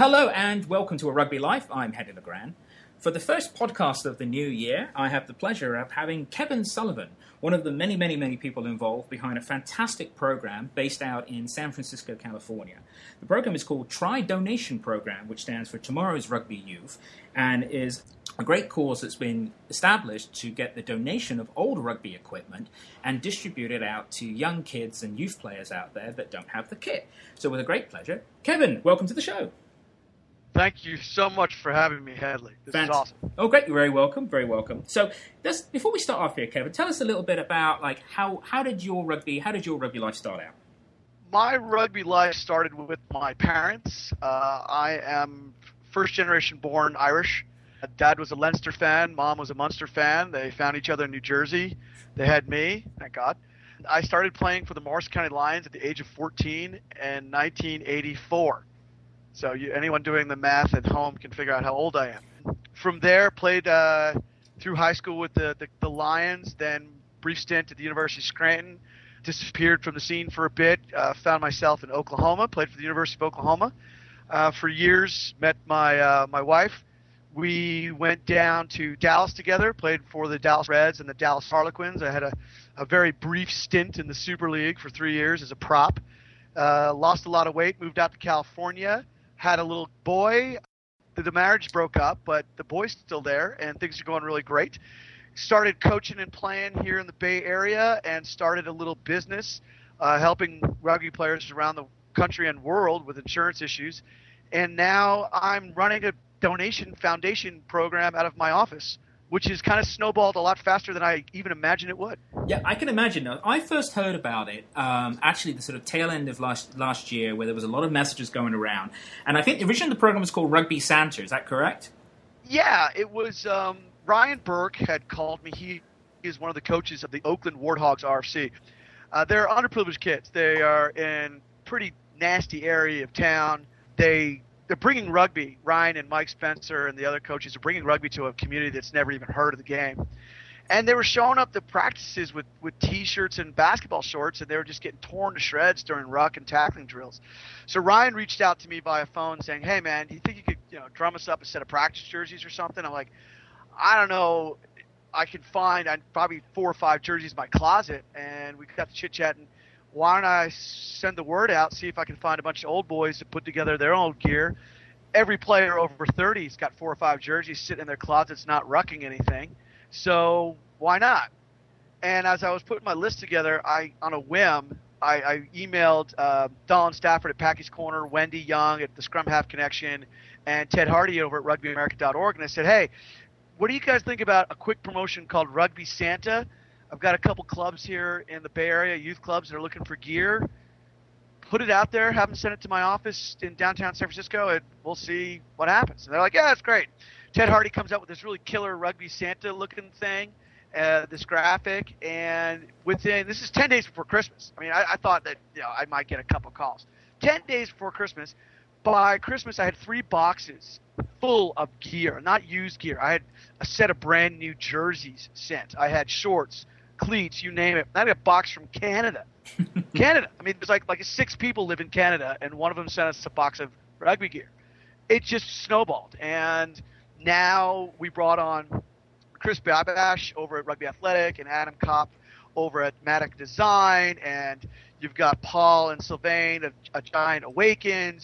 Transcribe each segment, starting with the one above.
Hello and welcome to A Rugby Life. I'm Hedy Legrand. For the first podcast of the new year, I have the pleasure of having Kevin Sullivan, one of the many people involved behind a fantastic program based out in San Francisco, California. The program is called Try Donation Program, which stands for Tomorrow's Rugby Youth, and is a great cause that's been established to get the donation of old rugby equipment and distribute it out to young kids and youth players out there that don't have the kit. So with a great pleasure, Kevin, welcome to the show. Thank you so much for having me, Hadley. This is awesome. Oh, great. You're very welcome. Very welcome. So before we start off here, Kevin, tell us a little bit about how did your rugby life start out? My rugby life started with my parents. I am first generation born Irish. Dad was a Leinster fan. Mom was a Munster fan. They found each other in New Jersey. They had me, thank God. I started playing for the Morris County Lions at the age of 14 in 1984. So anyone doing the math at home can figure out how old I am. From there, played through high school with the Lions, then brief stint at the University of Scranton, disappeared from the scene for a bit, found myself in Oklahoma, played for the University of Oklahoma for years, met my wife. We went down to Dallas together, played for the Dallas Reds and the Dallas Harlequins. I had a very brief stint in the Super League for 3 years as a prop. Lost a lot of weight, moved out to California. Had a little boy. The marriage broke up, but the boy's still there, and things are going really great. Started coaching and playing here in the Bay Area, and started a little business helping rugby players around the country and world with insurance issues. And now I'm running a donation foundation program out of my office, which has kind of snowballed a lot faster than I even imagined it would. Yeah, I can imagine. I first heard about it actually the sort of tail end of last year, where there was a lot of messages going around. And I think originally the program was called Rugby Santa. Is that correct? Yeah, it was Ryan Burke had called me. He is one of the coaches of the Oakland Warthogs RFC. They're underprivileged kids. They are in pretty nasty area of town. They're bringing rugby. Ryan and Mike Spencer and the other coaches are bringing rugby to a community that's never even heard of the game. And they were showing up to practices with T-shirts and basketball shorts, and they were just getting torn to shreds during ruck and tackling drills. So Ryan reached out to me via phone saying, "Hey, man, do you think you could drum us up a set of practice jerseys or something?" I'm like, "I don't know. I can find probably 4 or 5 jerseys in my closet." And we got to chit-chatting. Why don't I send the word out, see if I can find a bunch of old boys to put together their own gear. Every player over 30 has got 4 or 5 jerseys sitting in their closets not rucking anything. So why not? And as I was putting my list together, on a whim, I emailed Donald Stafford at Packy's Corner, Wendy Young at the Scrum Half Connection, and Ted Hardy over at RugbyAmerica.org. And I said, hey, what do you guys think about a quick promotion called Rugby Santa? I've got a couple clubs here in the Bay Area, youth clubs that are looking for gear. Put it out there, have them send it to my office in downtown San Francisco, and we'll see what happens. And they're like, yeah, that's great. Ted Hardy comes out with this really killer Rugby Santa-looking thing, this graphic, and this is 10 days before Christmas. I mean, I thought that I might get a couple calls. 10 days before Christmas. By Christmas, I had 3 boxes full of gear, not used gear. I had a set of brand new jerseys sent. I had shorts, cleats, you name it. I had a box from Canada. Canada. I mean, there's like 6 people live in Canada, and one of them sent us a box of rugby gear. It just snowballed. And now we brought on Chris Babash over at Rugby Athletic and Adam Kopp over at Matic Design, and you've got Paul and Sylvain of A Giant Awakens.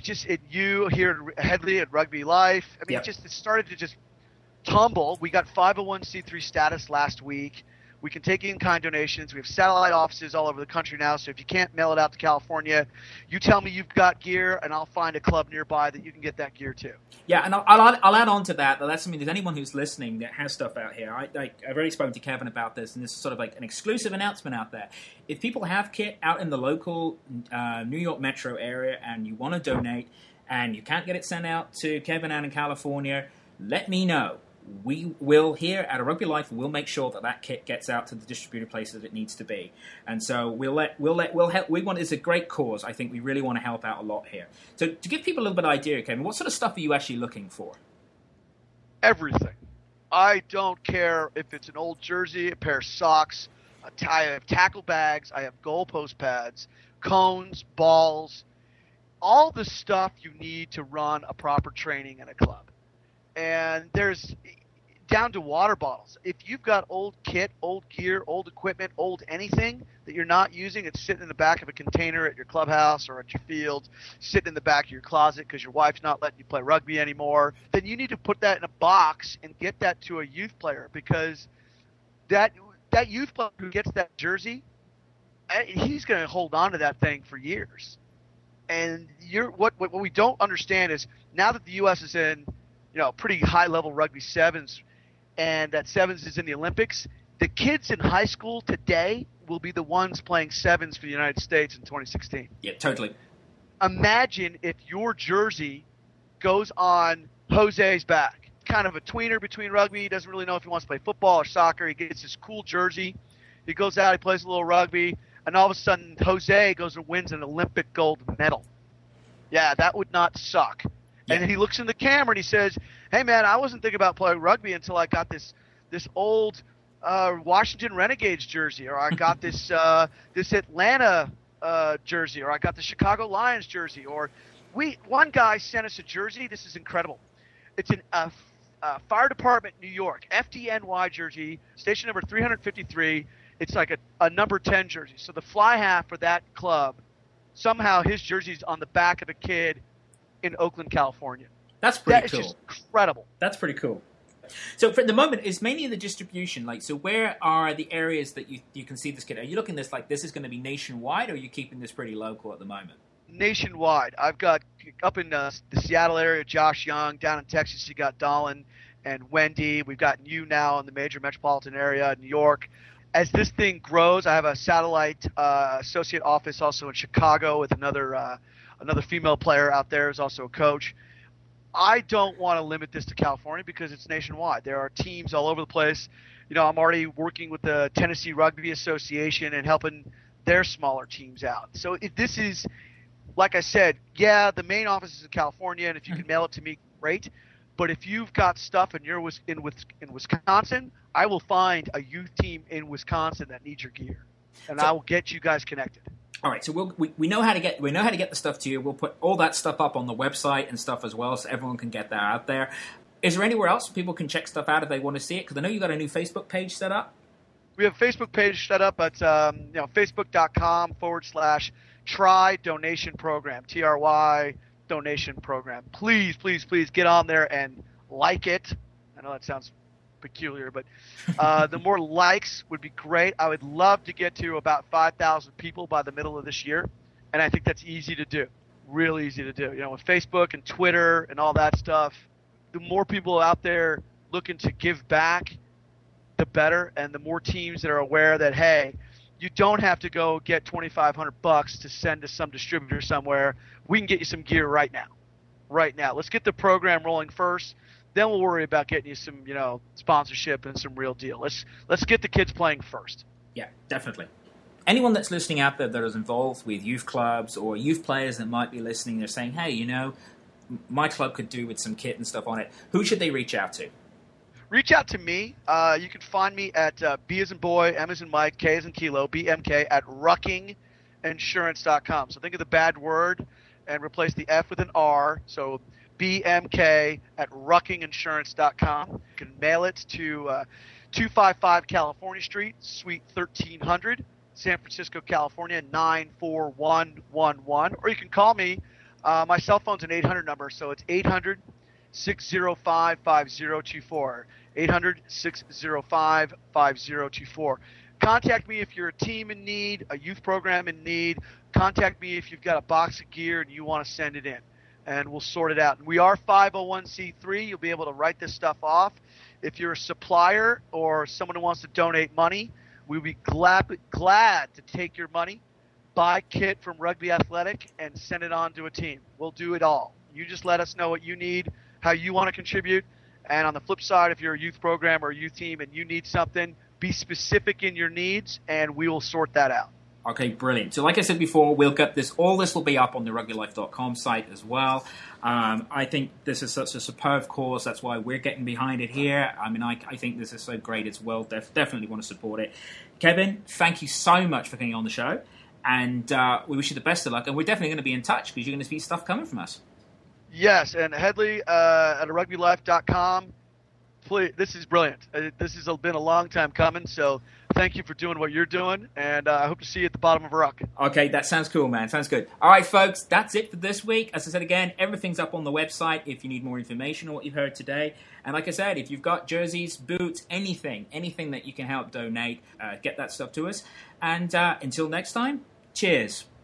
You here at Headley at Rugby Life. I mean, Yep. it started to just tumble. We got 501c3 status last week. We can take in-kind donations. We have satellite offices all over the country now, so if you can't mail it out to California, you tell me you've got gear, and I'll find a club nearby that you can get that gear to. Yeah, and I'll add on to that. That's something that anyone who's listening that has stuff out here. I've already spoken to Kevin about this, and this is sort of like an exclusive announcement out there. If people have kit out in the local New York metro area and you want to donate and you can't get it sent out to Kevin out in California, let me know. We will here at A Rugby Life. We'll make sure that kit gets out to the distributed places that it needs to be, and so we'll help. It's a great cause. I think we really want to help out a lot here. So to give people a little bit of idea, Kevin, what sort of stuff are you actually looking for? Everything. I don't care if it's an old jersey, a pair of socks. I have tackle bags. I have goalpost pads, cones, balls. all the stuff you need to run a proper training in a club. And there's down to water bottles. If you've got old kit, old gear, old equipment, old anything that you're not using, it's sitting in the back of a container at your clubhouse or at your field, sitting in the back of your closet because your wife's not letting you play rugby anymore, then you need to put that in a box and get that to a youth player, because that youth player who gets that jersey, he's going to hold on to that thing for years. And what we don't understand is, now that the U.S. is in pretty high-level rugby sevens, and that sevens is in the Olympics, the kids in high school today will be the ones playing sevens for the United States in 2016. Yeah, totally. Imagine if your jersey goes on Jose's back. Kind of a tweener between rugby. He doesn't really know if he wants to play football or soccer. He gets this cool jersey. He goes out, he plays a little rugby, and all of a sudden Jose goes and wins an Olympic gold medal. Yeah, that would not suck. Yeah. And then he looks in the camera and he says, "Hey man, I wasn't thinking about playing rugby until I got this old Washington Renegades jersey, or I got this Atlanta jersey, or I got the Chicago Lions jersey." Or one guy sent us a jersey. This is incredible. It's a fire department New York FDNY jersey, station number 353. It's like a number 10 jersey. So the fly half for that club, somehow his jersey's on the back of a kid in Oakland, California. That's pretty cool. That is just incredible. That's pretty cool. So for the moment, it's mainly the distribution. So where are the areas that you can see this kid? Are you looking at this like this is going to be nationwide, or are you keeping this pretty local at the moment? Nationwide. I've got up in the Seattle area, Josh Young. Down in Texas, you got Dolan and Wendy. We've got you now in the major metropolitan area, New York. As this thing grows, I have a satellite associate office also in Chicago with another female player out there who's also a coach. I don't want to limit this to California because it's nationwide. There are teams all over the place. I'm already working with the Tennessee Rugby Association and helping their smaller teams out. So if this is, like I said, yeah, the main office is in California, and if you can mail it to me, great. But if you've got stuff and you're in Wisconsin, I will find a youth team in Wisconsin that needs your gear, and I will get you guys connected. All right, so we know how to get the stuff to you. We'll put all that stuff up on the website and stuff as well, so everyone can get that out there. Is there anywhere else people can check stuff out if they want to see it? Because I know you got a new Facebook page set up. We have a Facebook page set up at facebook.com/Try Donation Program, TRY Donation Program. Please, please, please get on there and like it. I know that sounds peculiar, but the more likes would be great. I would love to get to about 5,000 people by the middle of this year, and I think that's easy to do, real easy to do. With Facebook and Twitter and all that stuff, the more people out there looking to give back, the better, and the more teams that are aware that, hey, you don't have to go get $2,500 to send to some distributor somewhere. We can get you some gear right now. Let's get the program rolling first. Then we'll worry about getting you some, sponsorship and some real deal. Let's get the kids playing first. Yeah, definitely. Anyone that's listening out there that is involved with youth clubs or youth players that might be listening, they're saying, hey, my club could do with some kit and stuff on it. Who should they reach out to? Reach out to me. You can find me at B as in boy, M as in Mike, K as in kilo, BMK at ruckinginsurance.com. So think of the bad word and replace the F with an R. So BMK at ruckinginsurance.com. You can mail it to 255 California Street, Suite 1300, San Francisco, California, 94111. Or you can call me. My cell phone's an 800 number, so it's 800-605-5024. 800-605-5024. Contact me if you're a team in need, a youth program in need. Contact me if you've got a box of gear and you want to send it in, and we'll sort it out. And we are 501c3. You'll be able to write this stuff off. If you're a supplier or someone who wants to donate money, we'll be glad to take your money, buy kit from Rugby Athletic, and send it on to a team. We'll do it all. You just let us know what you need, how you want to contribute. And on the flip side, if you're a youth program or a youth team and you need something, be specific in your needs, and we will sort that out. Okay, brilliant. So like I said before, we'll get this. All this will be up on the rugbylife.com site as well. I think this is such a superb cause. That's why we're getting behind it here. I mean, I think this is so great as well. Definitely want to support it. Kevin, thank you so much for being on the show. And we wish you the best of luck. And we're definitely going to be in touch because you're going to see stuff coming from us. Yes, and Headley at rugbylife.com. Please, this is brilliant. This has been a long time coming, so thank you for doing what you're doing, and I hope to see you at the bottom of a ruck. Okay, that sounds cool, man. Sounds good. All right, folks, that's it for this week. As I said again, everything's up on the website if you need more information on what you've heard today. And like I said, if you've got jerseys, boots, anything that you can help donate, get that stuff to us. And until next time, cheers.